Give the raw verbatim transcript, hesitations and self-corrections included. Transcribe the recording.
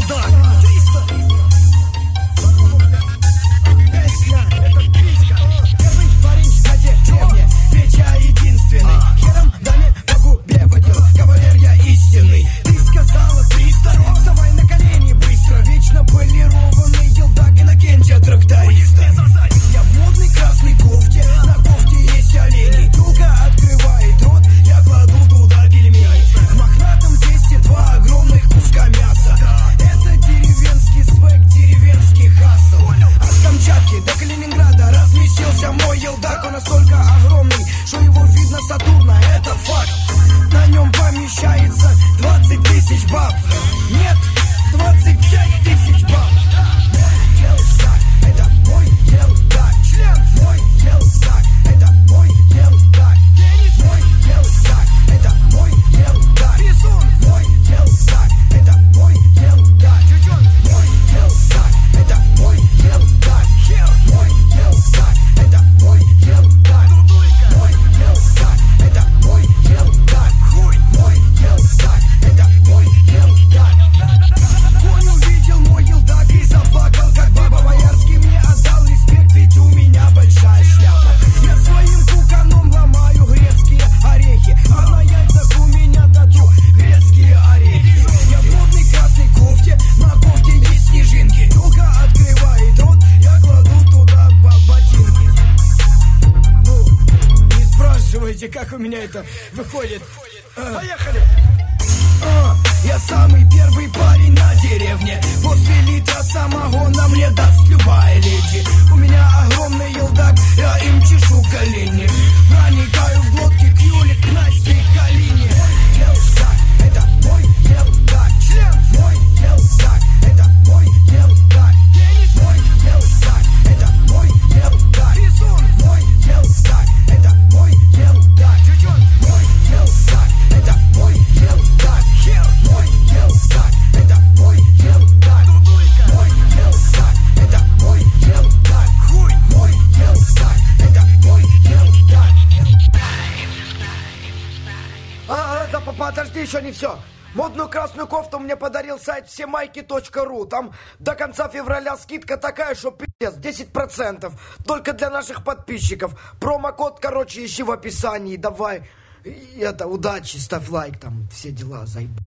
Елдак. Песня, это писька. Первый парень на деревне, ведь я единственный. Хером даме по губе водил, кавалер я истинный. Ты сказала триста, вставай на колени быстро. Вечно полированный елдак Иннокентия тракториста. Я в модной красной кофте, на кофте есть олени. Тёлка открывает рот, я кладу туда пельмени. В мохнатом тесте два огромных куска мяса. Это деревенский свек, деревенский хасл. От Камчатки до Калининграда разместился мой елдак. Он настолько огромный, что его видно с Сатурна, это факт. На нем помещается двадцать тысяч баб. Нет, двадцать пять тысяч баб. Елдак, это мой елдак. Член мой елдак, это мой елдак. Пенис мой елдак, это мой елдак. Писун мой елдак, это мой елдак. Чучон мой елдак, это мой елдак. Хер мой елдак, это мой елдак. Дудулька мой елдак, это мой елдак. Хуй мой елдак, это мой елдак. Конь увидел мой елдак и заплакал, как баба. Боярский мне отдал респект, ведь у меня большая шляпа. Я своим куканом ломаю грецкие орехи, а на яйцах у меня тату грецкие орехи. Я в модной красной кофте, на кофте есть снежинки. Тёлка открывает рот, я кладу туда ботинки. Ну, не спрашивайте, как у меня это выходит. Поехали! А, я самый первый парень на деревне. После литра самогона мне даст любая леди. У меня огромный елдак, я им чешу колени. Проникаю в глотки к Юле, к Насте и к Алине. Елдак, это мой елдак. Член мой елдак, это мой елдак. Пенис мой елдак, это мой елдак. Писун мой елдак, это мой елдак. Чучон мой елдак, это мой елдак. Хер мой елдак, это мой елдак. Дудулька мой елдак, это мой елдак. Хуй мой елдак, это мой елдак. А, да, подожди, еще не все. Модную красную кофту мне подарил сайт всемайки точка ру. Там до конца февраля скидка такая, что пиздец, десять процентов. Только для наших подписчиков. Промокод, короче, ищи в описании. Давай, это, удачи, ставь лайк, там, все дела, заеб...